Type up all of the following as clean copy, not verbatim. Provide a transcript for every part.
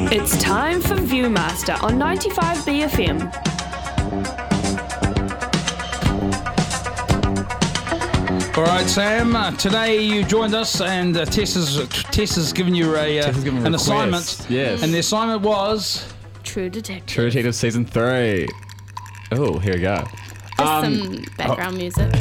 It's time for Viewmaster on 95BFM. All right, Sam. Today you joined us, and Tess has given you an assignment. Yes. And the assignment was True Detective. True Detective Season 3. Oh, here we go. Some background music.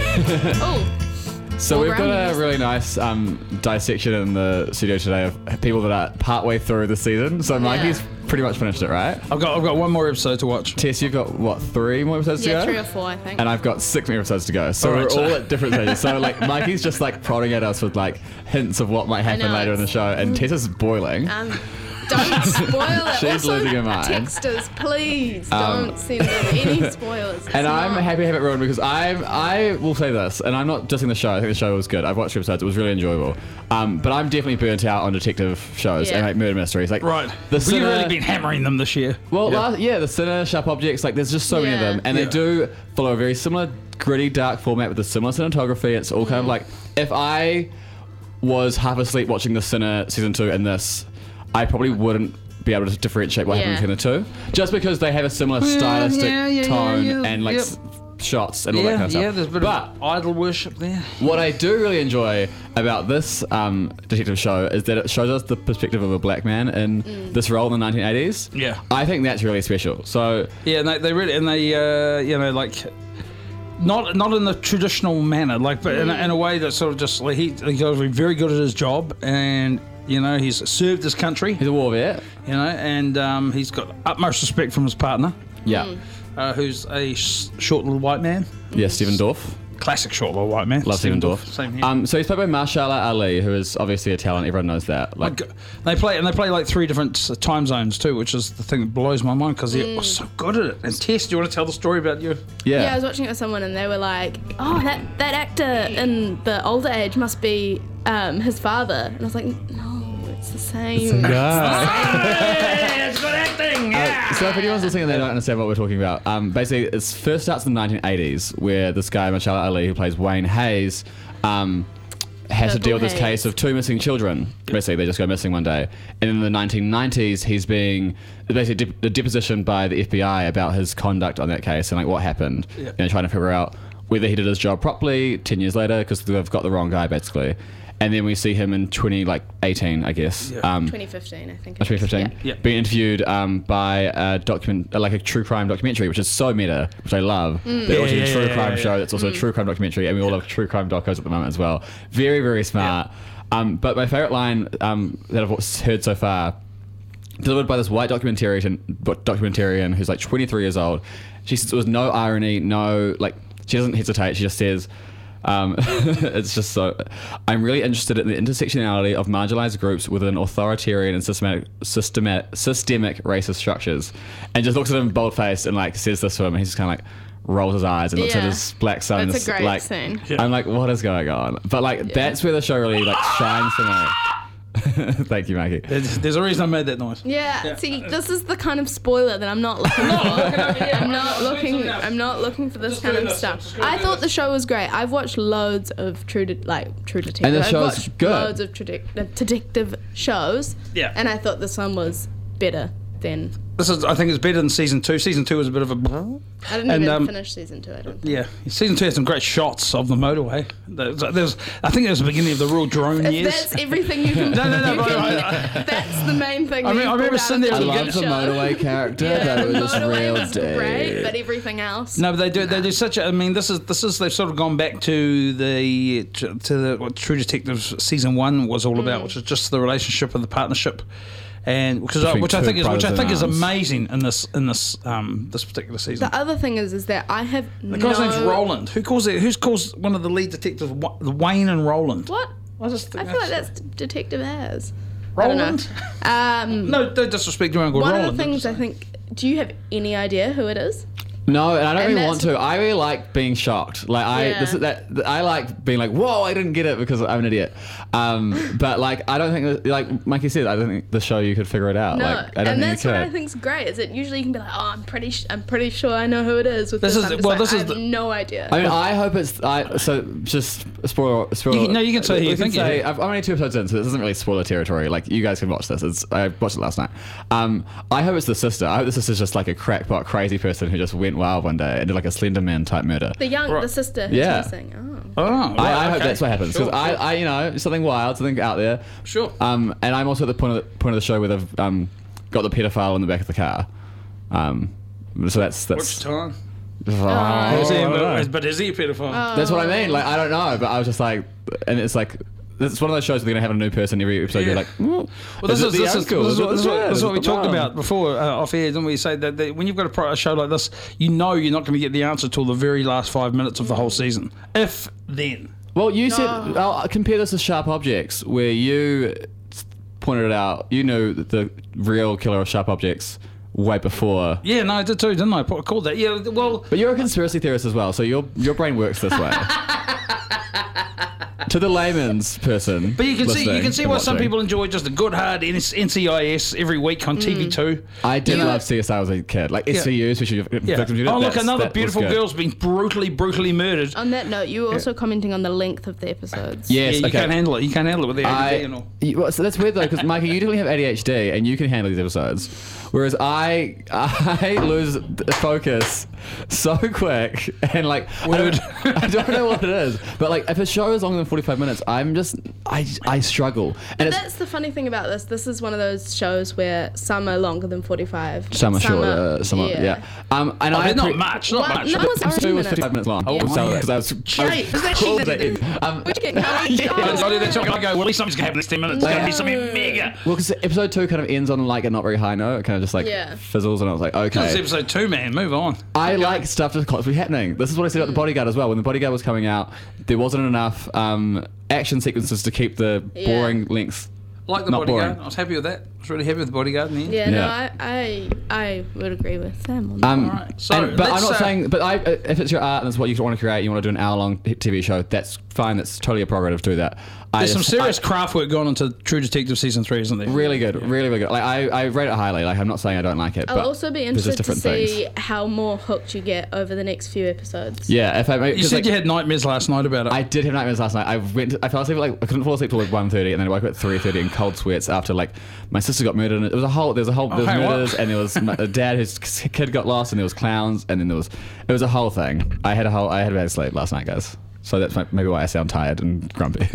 So we've got Background a music. really nice dissection in the studio today of people that are partway through the season. So Mikey's pretty much finished it, right? I've got one more episode to watch. Tess, you've got, what, 3 more episodes to Yeah, go? 3 or 4, I think. And I've got 6 more episodes to go. So All right, we're all at different stages. So, like, Mikey's just, like, prodding at us with, like, hints of what might happen know, later in the it's- show. And Tess is boiling. Don't spoil it. She's Also, losing her mind. text us, please. Don't send them any spoilers. It's And I'm not- happy to have it ruined because I will say this, and I'm not dissing the show. I think the show was good. I've watched 2 episodes. It was really enjoyable. But I'm definitely burnt out on detective shows and Yeah. like murder mysteries. Like Right. the We've really Sinner, been hammering them this year. well, the Sinner, Sharp Objects. Like there's just so many of Yeah. them, and Yeah. they do follow a very similar gritty, dark format with a similar cinematography. It's all kind of like if I was half asleep watching the Sinner season 2 and this, I probably wouldn't be able to differentiate what happened between the two, just because they have a similar stylistic tone and like shots and all that kind of stuff. Yeah, there's a bit of idol worship there. What I do really enjoy about this detective show is that it shows us the perspective of a black man in this role in the 1980s. Yeah. I think that's really special. So, Yeah, and they really, and they, like, not in the traditional manner, like, but in a way that sort of just, like, he's very good at his job, and, you know, he's served his country, he's a war vet. you know, and he's got utmost respect from his partner, Yeah. who's a short little white man. Yeah, Stephen Dorff. Classic short little white man. Love Stephen Dorff. Same here. So he's played by Mahershala Ali, who is obviously a talent. Everyone knows that. Like, They play like 3 different time zones too, which is the thing that blows my mind because they're so good at it. And Tess, do you want to tell the story about you? Yeah, I was watching it with someone and they were like, oh, that actor in the older age must be his father. And I was like, no, it's the same. It's good acting. Yeah. So if anyone's listening and they don't understand what we're talking about, basically it first starts in the 1980s where this guy, Mahershala Ali, who plays Wayne Hayes, has to deal with this Hayes. case of 2 missing children. Basically, they just go missing one day. And in the 1990s, he's being basically depositioned by the FBI about his conduct on that case and like what happened. Yeah. And trying to figure out whether he did his job properly 10 years later because they've got the wrong guy, basically. And then we see him in 2018, I guess. Yeah. 2015, I think. it is. 2015, Yeah. Yeah. being interviewed by a like a true crime documentary, which is so meta, which I love. They're watching a true crime show that's also a true crime documentary, and we all love true crime docos at the moment as well. Very, very smart. But my favorite line that I've heard so far, delivered by this white documentarian who's like 23 years old. She says it was no irony, no, like, she doesn't hesitate, she just says, it's just so. I'm really interested in the intersectionality of marginalized groups within authoritarian and systemic racist structures, and just looks at him bold faced and like says this to him, and he's just kind of like rolls his eyes and looks at Yeah. his black son. That's a great like, scene. Yeah. I'm like, what is going on? But like, that's where the show really like shines for me. Thank you, Maggie. There's a reason I made that noise. Yeah, see, this is the kind of spoiler that I'm not looking for. I'm not looking for this kind of stuff. I thought the show was great. I've watched loads of True Detective. And the I've show's watched good. loads of detective shows. Yeah. And I thought this one was better than. I think it's better than season 2. Season 2 was a bit of a. I didn't And, even finish season 2. I don't think. Yeah, season 2 had some great shots of the motorway. I think it was the beginning of the real drone If years. that's everything you can. No, you but can- that's the main thing. I that mean, you I remember pulled out sitting there of I as a the love kid. the show. motorway character, Yeah, but it the was just motorway real was great, dead. but everything else. No, but they do such a. I mean, this is they've sort of gone back to what True Detective season 1 was all about, which is just the relationship and the partnership, and which Between I two think brothers is in arms. amazing in this this particular season. The other thing is that I have The guy's name's Roland. Who calls one of the lead detectives Wayne and Roland? What? I just think I feel like that's Detective Az. Roland. I don't know. No, don't disrespect anyone called One Roland. of the things I think. Do you have any idea who it is? No, and I don't And really want that's- to. I really like being shocked. Like I like being like, whoa, I didn't get it because I'm an idiot. But like, I don't think like Mikey said, I don't think the show you could figure it out. No, Like, I don't and think that's you what I could. think's great. Is that usually you can be like, oh, I'm pretty sure I know who it is. With This this, is- I'm just well, like, this I is have the- no idea. I mean, I hope it's. So just spoiler. No, you can say who you think you do. I'm only 2 episodes in, so this isn't really spoiler territory. Like, you guys can watch this. I watched it last night. I hope it's the sister. I hope the sister's just like a crackpot, crazy person who just went wild one day and did like a Slender Man type murder. The sister who's Yeah. missing. I hope okay. that's what happens because Sure, I you know, something wild, something out there. Sure. And I'm also at the point of the show where they've got the pedophile in the back of the car. So that's Which time? Oh, Is he, I don't know. but is he a pedophile? That's what I mean. Like, I don't know, but I was just like, and it's like, it's one of those shows where they're gonna have a new person every episode. Yeah. You're like, Well, this is what we talked mum? about before off air, didn't we? Say that when you've got a show like this, you know you're not going to get the answer till the very last 5 minutes of the whole season, if then. Well, you said, I'll compare this to Sharp Objects, where you pointed it out. You knew the real killer of Sharp Objects way before. Yeah, no, I did too, didn't I? I called that. Yeah, well. But you're a conspiracy theorist as well, so your brain works this way. To the layman's person. But you can listening see and why some watching. people enjoy just a good hard NCIS every week on TV2. I did Yeah. love CSI as a kid, like SVU, especially Yeah. victims unit. Oh, look, that another was beautiful good. girl's been brutally murdered. On that note, you were also commenting on the length of the episodes. Yes, Yeah, you okay. can't handle it. You can't handle it with the ADD and all. Well, so that's weird though, because Mikey, you definitely have ADHD and you can handle these episodes, whereas I lose focus so quick and like I don't know what it is, but like if a show is longer than 45 minutes, I struggle. And But it's that's the funny thing about this. This is one of those shows where some are longer than 45. some are shorter, some are yeah. And They're not much, not Well, much. no, it's Episode 40 was minutes. 55 minutes long. Oh, So, yeah. because I was Is that shit? That's not going to go, well, at least something's going to happen in 10 minutes. It's going to be something mega. Well, because episode 2 kind of ends on like a not very high note. It kind of just like Yeah. fizzles, and I was like, This okay. is episode 2, man. Move on. I like stuff that's constantly happening. This is what I said about The Bodyguard as well. When The Bodyguard was coming out, there wasn't enough action sequences to keep the boring lengths. Like the Not Bodyguard. boring. I was happy with that. I was really happy with the Bodyguard in the end. Yeah, no, Yeah. I would agree with Sam on that. Alright, so but I'm let's, not saying. But if it's your art and it's what you want to create, you want to do an hour-long TV show. That's fine. That's totally a prerogative to do that. There's some serious craft work gone into True Detective season 3, isn't there? Really good, really good. Like I rate it highly. Like I'm not saying I don't like it. I'll but also be there's just interested to different see things. how more hooked you get over the next few episodes. Yeah, if I You said like, you had nightmares last night about it. I did have nightmares last night. I fell asleep I couldn't fall asleep till like 1:30, and then I woke up at 3:30 in cold sweats after like my sister got murdered. And there was hey, murders, what? and there was a dad whose kid got lost, and there was clowns, and then it was a whole thing. I had a bad sleep last night, guys. So that's maybe why I sound tired and grumpy.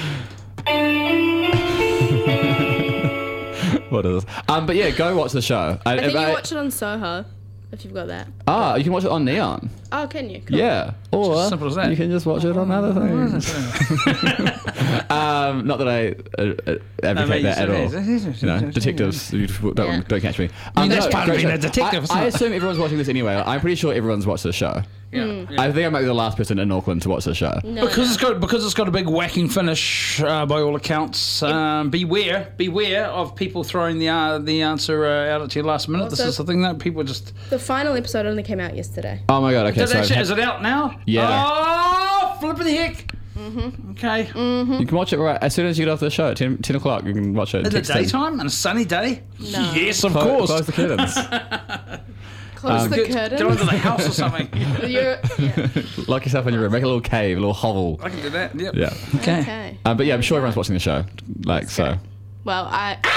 What is this? But yeah, go watch the show. I think you watch it on Soho, if you've got that. You can watch it on Neon. Oh, can you? Cool. Yeah, or Just as simple as that. you can just watch it on other things. Not that I advocate that at all. You know, detectives, you don't catch me. that's part of great being a show. detective, isn't I it? assume everyone's watching this anyway. I'm pretty sure everyone's watched this show. Yeah. I think I might be the last person in Auckland to watch this show. No, Because no. it's got a big whacking finish by all accounts. Beware of people throwing the answer out at you last minute. This Also- is the thing that people just. The final episode only came out yesterday. Oh my god! Okay, Is it out now? Yeah. Oh, flipping the heck! Okay. you can watch it right as soon as you get off the show at 10 o'clock. You can watch it. In the text in. daytime on a sunny day? No. Yes, of Close, course. close the curtains. Close the curtain. Go into the house or something. Yeah. Lock yourself in your room. Make a little cave, a little hovel. I can do that. Yep. Yeah. Okay. Okay. But yeah, I'm sure everyone's watching the show. Like so. Well,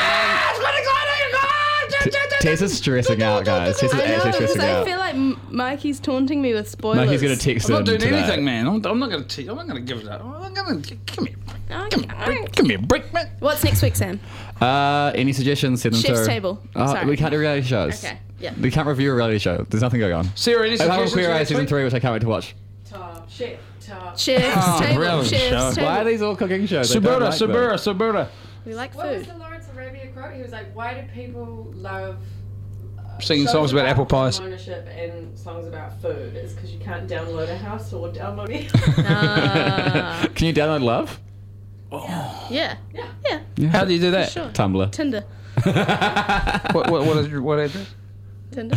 Tessa's stressing out, guys. Tessa's I know, actually because stressing I out. feel like Mikey's taunting me with spoilers. Mikey's gonna text I'm him not doing today. anything, man. I'm not going to. I'm not going to give it up. I'm going to give me. Okay. Give me a break, man. What's next week, Sam? Any suggestions? Send them Chef's through. Table. Sorry. We can't do reality shows. Okay, yeah. We can't review a reality show. There's nothing going on. Sarah, any I have suggestions? Queer for Eye next season week? 3, which I can't wait to watch. Chef's Table. reality Chef's show. Table. Why are these all cooking shows? I don't Subura, like them. Subura. We like What was food. the Lawrence Arabia quote? He was like, "Why do people love Singing shows songs about apple pies. ownership and songs about food? It's because you can't download a house or download it." Can you download Love? Yeah. How do you do that? Sure. Tumblr. Tinder. What is your what address? Tinder.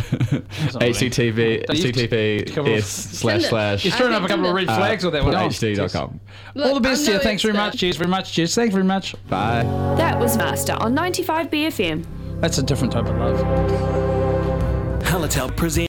https:// You're throwing up a couple of red flags with that one. hd.com. All the best I'm to you. no Thanks very expert. much. Cheers very much. Cheers. Thanks very much. Bye. That was Master on 95 BFM. That's a different type of love. Hallertau presents